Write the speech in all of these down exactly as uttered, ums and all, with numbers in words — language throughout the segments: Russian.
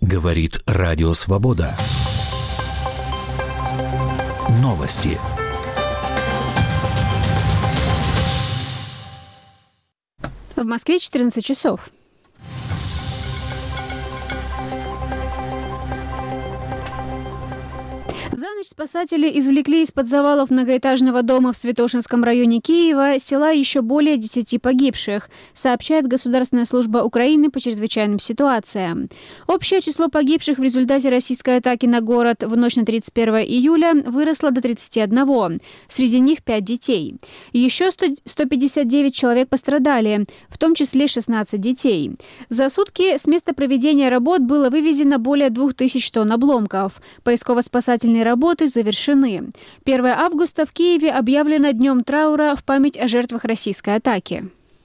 Говорит Радио Свобода. Новости. В Москве четырнадцать часов. За ночь спасатели извлекли из-под завалов многоэтажного дома в Святошинском районе Киева села еще более десяти погибших, сообщает Государственная служба Украины по чрезвычайным ситуациям. Общее число погибших в результате российской атаки на город в ночь на тридцать первое июля выросло до тридцати одного. Среди них пять детей. Еще сто пятьдесят девять человек пострадали, в том числе шестнадцать детей. За сутки с места проведения работ было вывезено более двух тысяч тонн обломков. Поисково-спасательные работы завершены. первое августа в Киеве объявлено днем траура в память о жертвах российской атаки.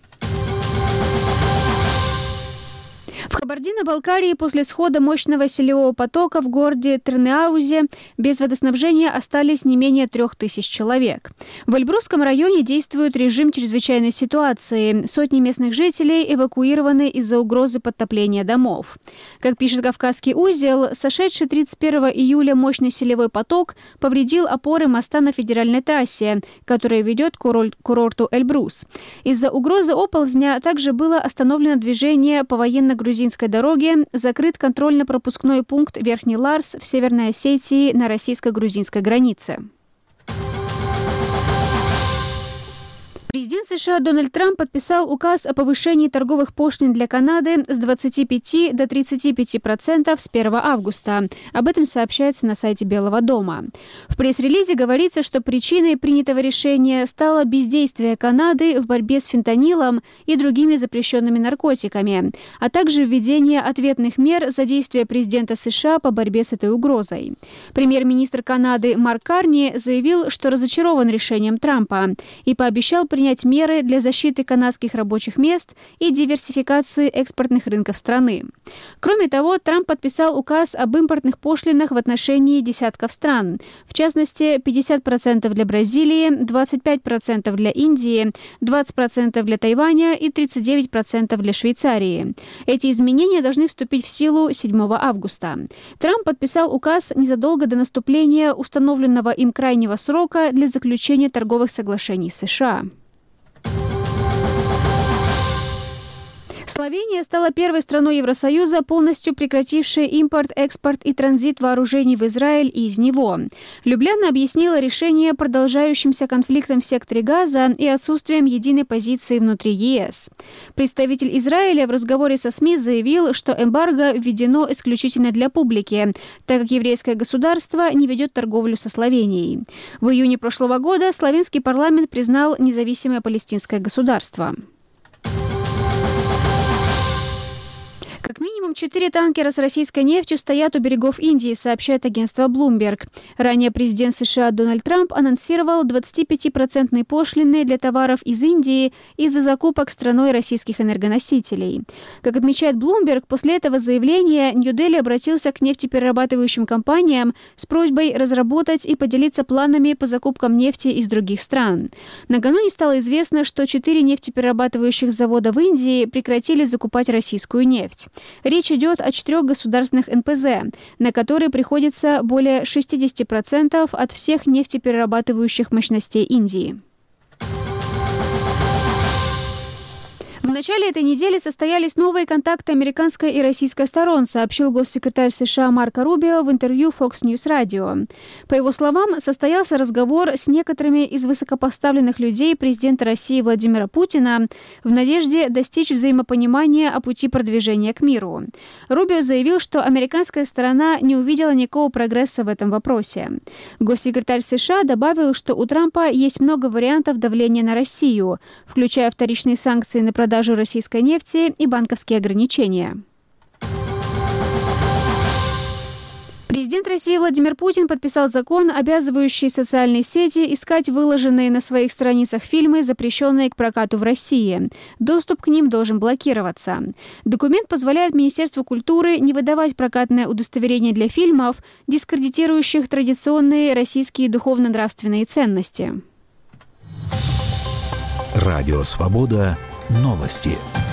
В Кабардино-Балкарии после схода мощного селевого потока в городе Тырныаузе без водоснабжения остались не менее трех тысяч человек. В Эльбрусском районе действует режим чрезвычайной ситуации. Сотни местных жителей эвакуированы из-за угрозы подтопления домов. Как пишет Кавказский узел, сошедший тридцать первого июля мощный селевой поток повредил опоры моста на федеральной трассе, которая ведет к курорту Эльбрус. Из-за угрозы оползня также было остановлено движение по военно-грузинской дороге, закрыт контрольно-пропускной пункт Верхний Ларс в Северной Осетии на российско-грузинской границе. Президент США Дональд Трамп подписал указ о повышении торговых пошлин для Канады с двадцати пяти до тридцати пяти процентов с первого августа. Об этом сообщается на сайте Белого дома. В пресс-релизе говорится, что причиной принятого решения стало бездействие Канады в борьбе с фентанилом и другими запрещенными наркотиками, а также введение ответных мер за действия президента США по борьбе с этой угрозой. Премьер-министр Канады Марк Карни заявил, что разочарован решением Трампа и пообещал принять принять меры для защиты канадских рабочих мест и диверсификации экспортных рынков страны. Кроме того, Трамп подписал указ об импортных пошлинах в отношении десятков стран, в частности, пятьдесят процентов для Бразилии, двадцать пять процентов для Индии, двадцать процентов для Тайваня и тридцать девять процентов для Швейцарии. Эти изменения должны вступить в силу седьмого августа. Трамп подписал указ незадолго до наступления установленного им крайнего срока для заключения торговых соглашений с США. Словения стала первой страной Евросоюза, полностью прекратившей импорт, экспорт и транзит вооружений в Израиль и из него. Любляна объяснила решение продолжающимся конфликтом в секторе Газа и отсутствием единой позиции внутри ЕС. Представитель Израиля в разговоре со СМИ заявил, что эмбарго введено исключительно для публики, так как еврейское государство не ведет торговлю со Словенией. В июне прошлого года словенский парламент признал независимое палестинское государство. Как минимум четыре танкера с российской нефтью стоят у берегов Индии, сообщает агентство Bloomberg. Ранее президент США Дональд Трамп анонсировал двадцатипятипроцентные пошлины для товаров из Индии из-за закупок страной российских энергоносителей. Как отмечает Bloomberg, после этого заявления Нью-Дели обратился к нефтеперерабатывающим компаниям с просьбой разработать и поделиться планами по закупкам нефти из других стран. Накануне стало известно, что четыре нефтеперерабатывающих завода в Индии прекратили закупать российскую нефть. Речь идет о четырех государственных эн пэ зэ, на которые приходится более шестьдесят процентов от всех нефтеперерабатывающих мощностей Индии. В начале этой недели состоялись новые контакты американской и российской сторон, сообщил госсекретарь США Марко Рубио в интервью Fox News Radio. По его словам, состоялся разговор с некоторыми из высокопоставленных людей президента России Владимира Путина в надежде достичь взаимопонимания о пути продвижения к миру. Рубио заявил, что американская сторона не увидела никакого прогресса в этом вопросе. Госсекретарь США добавил, что у Трампа есть много вариантов давления на Россию, включая вторичные санкции на продажу российской нефти и банковские ограничения. Президент России Владимир Путин подписал закон, обязывающий социальные сети искать выложенные на своих страницах фильмы, запрещенные к прокату в России. Доступ к ним должен блокироваться. Документ позволяет Министерству культуры не выдавать прокатное удостоверение для фильмов, дискредитирующих традиционные российские духовно-нравственные ценности. Радио Свобода. Новости.